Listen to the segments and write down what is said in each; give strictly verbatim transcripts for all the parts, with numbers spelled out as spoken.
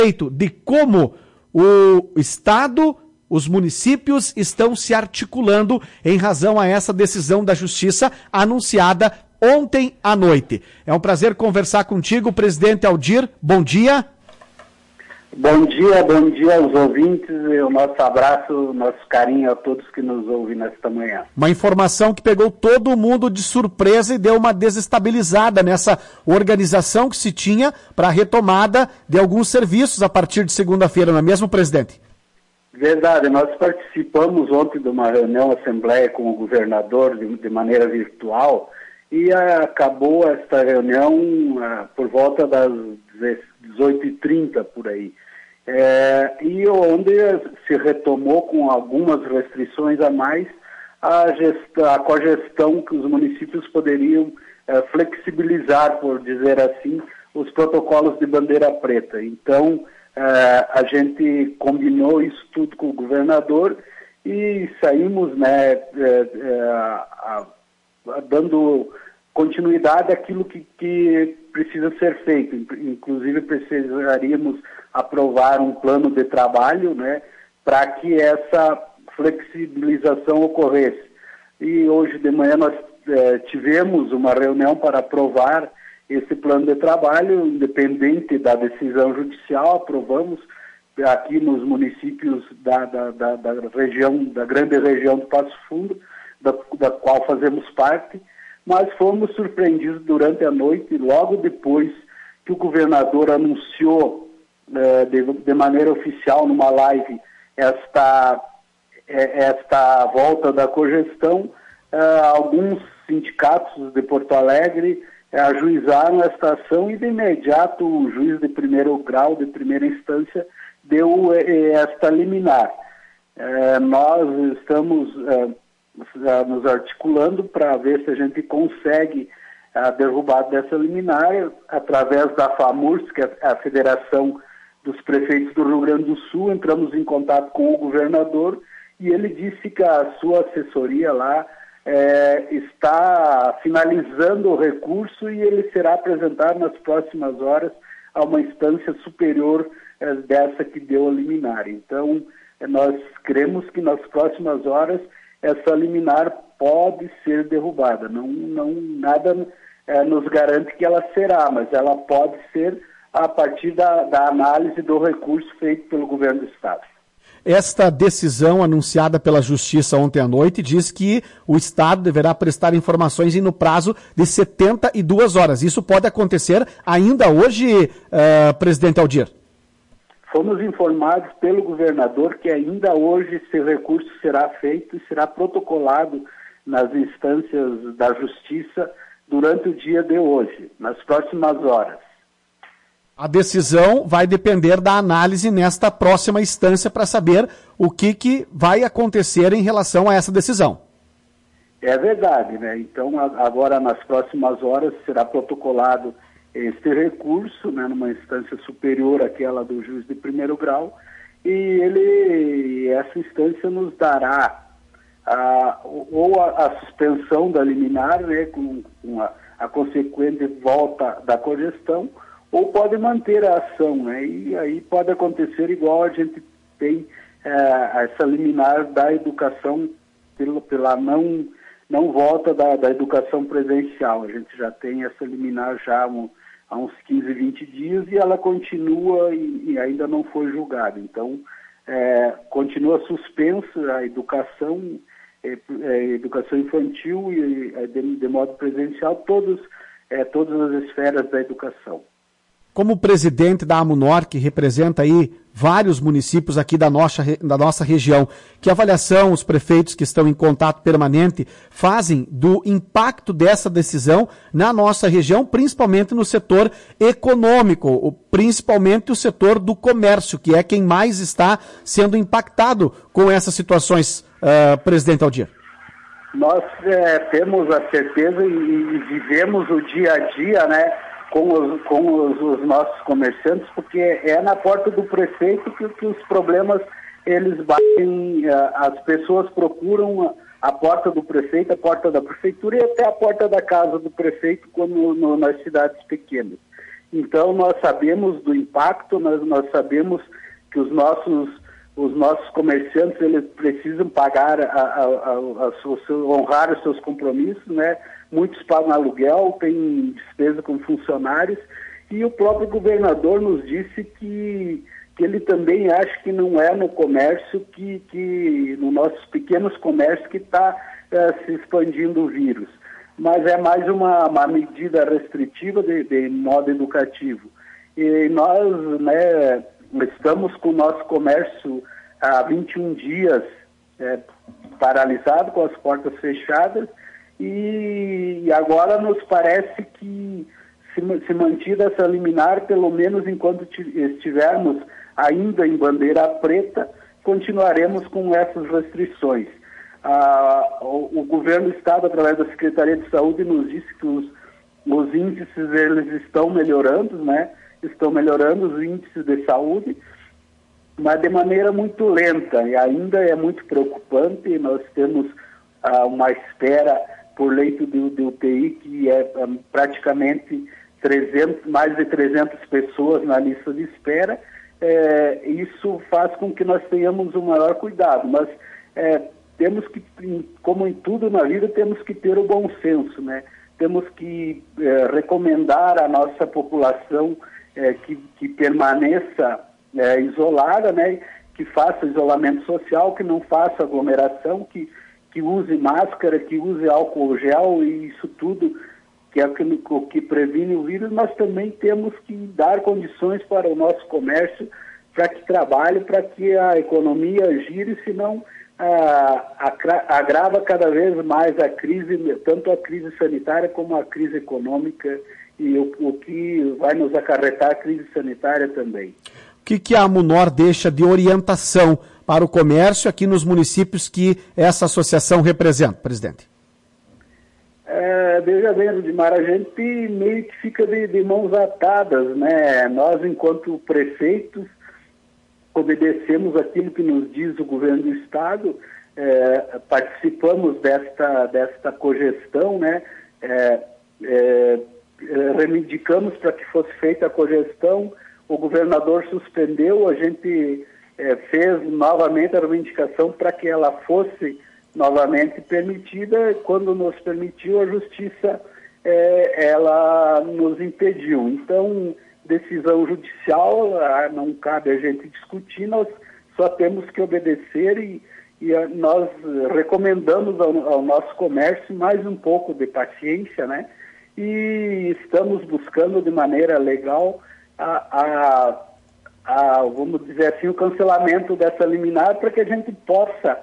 de como o Estado, os municípios estão se articulando em razão a essa decisão da Justiça anunciada ontem à noite. É um prazer conversar contigo, presidente Aldir. Bom dia. Bom dia, bom dia aos ouvintes, e o nosso abraço, nosso carinho a todos que nos ouvem nesta manhã. Uma informação que pegou todo mundo de surpresa e deu uma desestabilizada nessa organização que se tinha para a retomada de alguns serviços a partir de segunda-feira, não é mesmo, presidente? Verdade, nós participamos ontem de uma reunião, assembleia com o governador de, de maneira virtual, e ah, acabou esta reunião ah, por volta das dezoito e trinta, por aí. É, e onde se retomou com algumas restrições a mais a, gestão, a cogestão que os municípios poderiam é, flexibilizar, por dizer assim, os protocolos de bandeira preta. Então, é, a gente combinou isso tudo com o governador e saímos, né, é, é, a, a, dando continuidade àquilo que, que precisa ser feito. Inclusive, precisaríamos aprovar um plano de trabalho, né, para que essa flexibilização ocorresse. E hoje de manhã nós eh, tivemos uma reunião para aprovar esse plano de trabalho, independente da decisão judicial, aprovamos aqui nos municípios da, da, da, da região, da grande região do Passo Fundo, da, da qual fazemos parte, mas fomos surpreendidos durante a noite, logo depois que o governador anunciou eh, de, de maneira oficial numa live esta, eh, esta volta da cogestão. Eh, alguns sindicatos de Porto Alegre eh, ajuizaram esta ação e de imediato o juiz de primeiro grau, de primeira instância, deu eh, esta liminar. Eh, nós estamos eh, nos articulando para ver se a gente consegue a derrubada dessa liminar através da FAMURS, que é a Federação dos Prefeitos do Rio Grande do Sul. Entramos em contato com o governador e ele disse que a sua assessoria lá é, está finalizando o recurso e ele será apresentado nas próximas horas a uma instância superior é, dessa que deu a liminar. Então, é, nós cremos que nas próximas horas essa liminar pode ser derrubada. Não, não, nada é, nos garante que ela será, mas ela pode ser a partir da, da análise do recurso feito pelo governo do Estado. Esta decisão anunciada pela Justiça ontem à noite diz que o Estado deverá prestar informações no prazo de setenta e duas horas. Isso pode acontecer ainda hoje, uh, presidente Aldir? Fomos informados pelo governador que ainda hoje esse recurso será feito e será protocolado nas instâncias da Justiça durante o dia de hoje, nas próximas horas. A decisão vai depender da análise nesta próxima instância para saber o que, que vai acontecer em relação a essa decisão. É verdade, né? Então, agora nas próximas horas será protocolado este recurso, né, numa instância superior àquela do juiz de primeiro grau, e ele, essa instância nos dará a, ou a, a suspensão da liminar, né, com, com a, a consequente volta da cogestão, ou pode manter a ação, né, e aí pode acontecer igual a gente tem é, essa liminar da educação pela, pela não, não volta da, da educação presencial. A gente já tem essa liminar já um, há uns quinze, vinte dias e ela continua e, e ainda não foi julgada. Então, é, continua suspensa a educação, é, é, educação infantil e é, de, de modo presencial, todos, é, todas as esferas da educação. Como presidente da AMUNOR, que representa aí vários municípios aqui da nossa, da nossa região, que avaliação os prefeitos que estão em contato permanente fazem do impacto dessa decisão na nossa região, principalmente no setor econômico, principalmente o setor do comércio, que é quem mais está sendo impactado com essas situações, uh, presidente Aldir? Nós é, temos a certeza e, e vivemos o dia a dia, né, com os, com os, os nossos comerciantes, porque é na porta do prefeito que, que os problemas eles batem, as pessoas procuram a porta do prefeito, a porta da prefeitura e até a porta da casa do prefeito quando, no, nas cidades pequenas. Então, nós sabemos do impacto, nós, nós sabemos que os nossos, os nossos comerciantes eles precisam pagar, a, a, a, a, a, honrar os seus compromissos, né? Muitos pagam aluguel, têm despesa com funcionários, e o próprio governador nos disse que, que ele também acha que não é no comércio, que, que nos nossos pequenos comércios que está é, se expandindo o vírus. Mas é mais uma, uma medida restritiva de, de modo educativo. E nós, né, estamos com o nosso comércio há vinte e um dias é, paralisado, com as portas fechadas, e, e agora nos parece que se, se mantida essa liminar, pelo menos enquanto estivermos ainda em bandeira preta, continuaremos com essas restrições. Ah, o, o governo do estado, através da Secretaria de Saúde, nos disse que os, os índices eles estão melhorando, né? Estão melhorando os índices de saúde, mas de maneira muito lenta, e ainda é muito preocupante. Nós temos ah, uma espera por leito de, de U T I que é um, praticamente trezentos, mais de trezentas pessoas na lista de espera. É, isso faz com que nós tenhamos um maior cuidado, mas é, temos que, como em tudo na vida, temos que ter o bom senso, né? Temos que é, recomendar à nossa população é, que, que permaneça é, isolada, né? Que faça isolamento social, que não faça aglomeração, que, que use máscara, que use álcool gel, e isso tudo que é o que previne o vírus. Mas também temos que dar condições para o nosso comércio, para que trabalhe, para que a economia gire, senão a, a, agrava cada vez mais a crise, tanto a crise sanitária como a crise econômica, e o, o que vai nos acarretar a crise sanitária também. O que, que a AMUNOR deixa de orientação para o comércio aqui nos municípios que essa associação representa, presidente? É, veja bem, Rudimar, a gente meio que fica de, de mãos atadas, né? Nós, enquanto prefeitos, obedecemos aquilo que nos diz o governo do estado, é, participamos desta, desta cogestão, né? É, é, reivindicamos para que fosse feita a cogestão, o governador suspendeu, a gente é, fez novamente a reivindicação para que ela fosse novamente permitida. Quando nos permitiu, a justiça é, ela nos impediu. Então, decisão judicial, não cabe a gente discutir, nós só temos que obedecer, e, e a, nós recomendamos ao, ao nosso comércio mais um pouco de paciência, né? E estamos buscando de maneira legal a, a, a, vamos dizer assim, o cancelamento dessa liminar, para que a gente possa,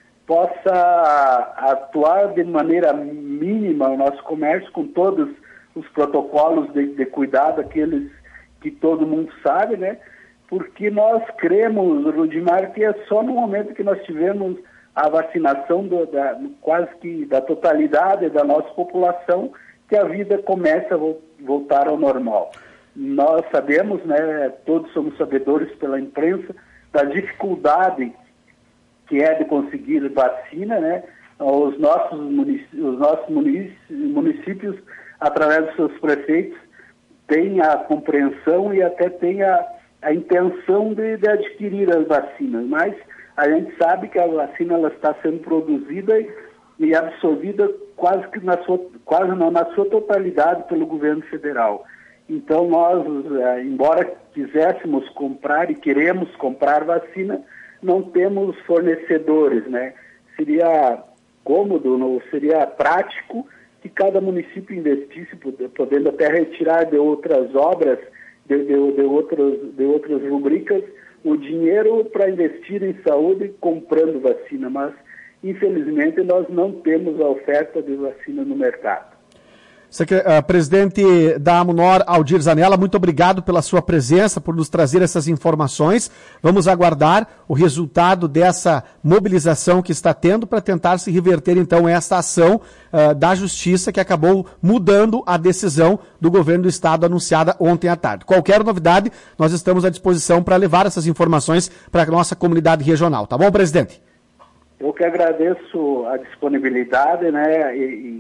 possa atuar de maneira mínima o nosso comércio, com todos os protocolos de, de cuidado, aqueles que todo mundo sabe, né? Porque nós cremos, Rudimar, que é só no momento que nós tivemos a vacinação do, da, quase que da totalidade da nossa população que a vida começa a voltar ao normal. Nós sabemos, né, todos somos sabedores pela imprensa, da dificuldade que é de conseguir vacina, né? Os nossos municípios, os nossos municípios, através dos seus prefeitos, têm a compreensão e até têm a, a intenção de, de adquirir as vacinas, mas a gente sabe que a vacina ela está sendo produzida e, e absorvida quase que na sua, quase não, na sua totalidade pelo governo federal. Então nós, embora quiséssemos comprar e queremos comprar vacina, não temos fornecedores, né? Seria cômodo, não seria prático que cada município investisse, podendo até retirar de outras obras, de, de, de, outras, de outras rubricas, o dinheiro para investir em saúde comprando vacina, mas infelizmente nós não temos a oferta de vacina no mercado. Uh, presidente da AMUNOR, Aldir Zanella, muito obrigado pela sua presença, por nos trazer essas informações. Vamos aguardar o resultado dessa mobilização que está tendo para tentar se reverter, então, esta ação uh, da Justiça que acabou mudando a decisão do governo do Estado anunciada ontem à tarde. Qualquer novidade, nós estamos à disposição para levar essas informações para a nossa comunidade regional. Tá bom, presidente? Eu que agradeço a disponibilidade, né, e... e...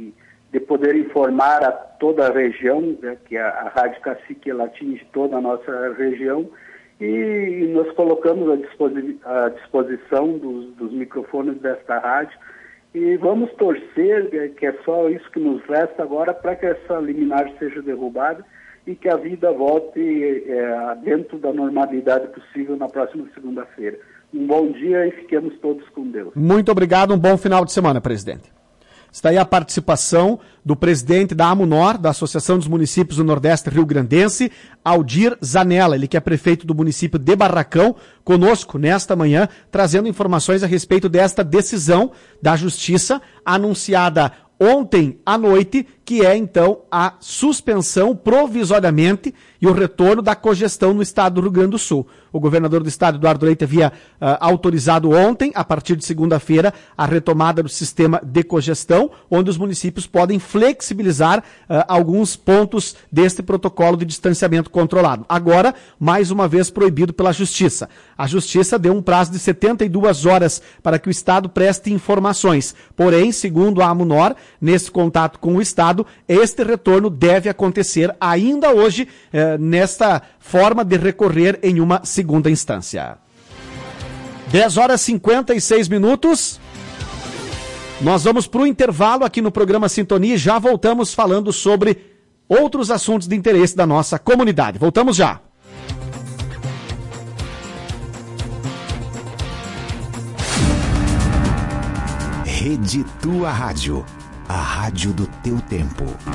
de poder informar a toda a região, né, que a, a Rádio Cacique ela atinge toda a nossa região, e, e nos colocamos à, disposi à disposição dos, dos microfones desta rádio, e vamos torcer, que é só isso que nos resta agora, para que essa liminar seja derrubada e que a vida volte é, dentro da normalidade possível na próxima segunda-feira. Um bom dia e fiquemos todos com Deus. Muito obrigado, um bom final de semana, presidente. Está aí a participação do presidente da AMUNOR, da Associação dos Municípios do Nordeste Rio-Grandense, Aldir Zanella, ele que é prefeito do município de Barracão, conosco nesta manhã, trazendo informações a respeito desta decisão da Justiça, anunciada ontem à noite, que é então a suspensão provisoriamente e o retorno da cogestão no estado do Rio Grande do Sul. O governador do estado, Eduardo Leite, havia uh, autorizado ontem, a partir de segunda-feira, a retomada do sistema de cogestão, onde os municípios podem flexibilizar uh, alguns pontos deste protocolo de distanciamento controlado. Agora, mais uma vez proibido pela Justiça. A Justiça deu um prazo de setenta e duas horas para que o estado preste informações. Porém, segundo a AMUNOR, nesse contato com o estado, este retorno deve acontecer ainda hoje, eh, nesta forma de recorrer em uma segunda instância. dez horas e cinquenta e seis minutos. Nós vamos para o intervalo aqui no programa Sintonia e já voltamos falando sobre outros assuntos de interesse da nossa comunidade. Voltamos já. Rede Tua Rádio, a rádio do teu tempo.